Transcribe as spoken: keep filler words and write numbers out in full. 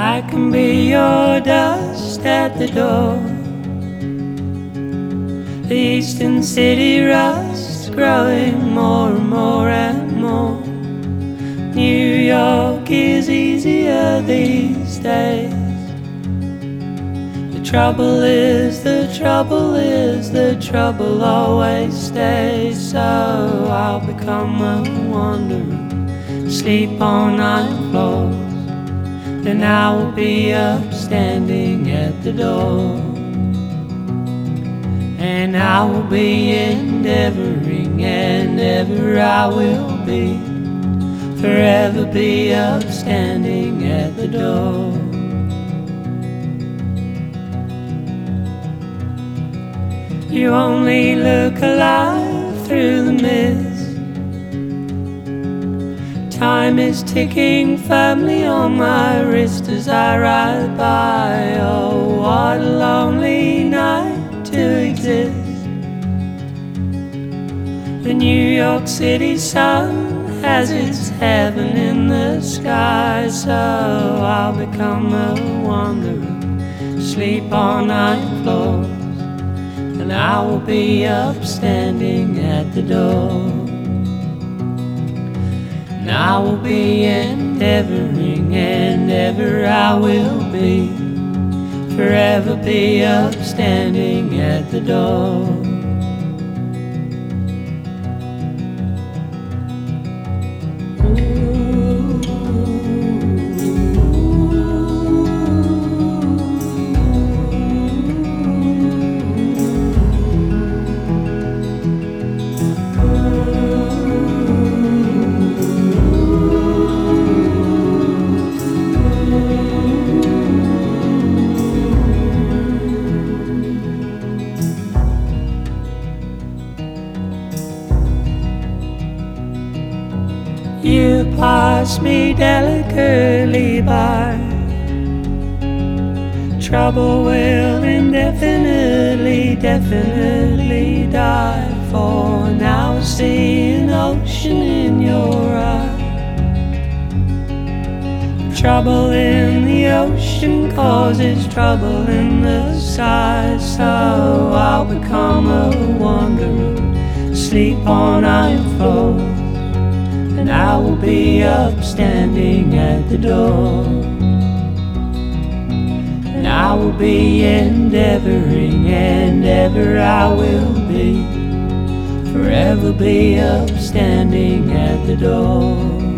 I can be your dust at the door. The eastern city rust growing more and more and more. New York is easier these days. The trouble is, the trouble is, the trouble always stays. So I'll become a wanderer, sleep on nine floors. Then I will be up standing at the door. And I will be endeavoring, and ever I will be, forever be up standing at the door. You only look alive through the mist. Time is ticking firmly on my wrist as I ride by. Oh, what a lonely night to exist. The New York City sun has its heaven in the sky. So I'll become a wanderer, sleep on nine floors. And I will be up standing at the door. And I will be endeavoring, and ever I will be, forever be up standing at the door. You pass me delicately by. Trouble will indefinitely, definitely die. For now I see an ocean in your eye. Trouble in the ocean causes trouble in the sky. So I'll become a wanderer, sleep on nine floors. And I will be up standing at the door. And I will be endeavoring, and ever I will be, forever be up standing at the door.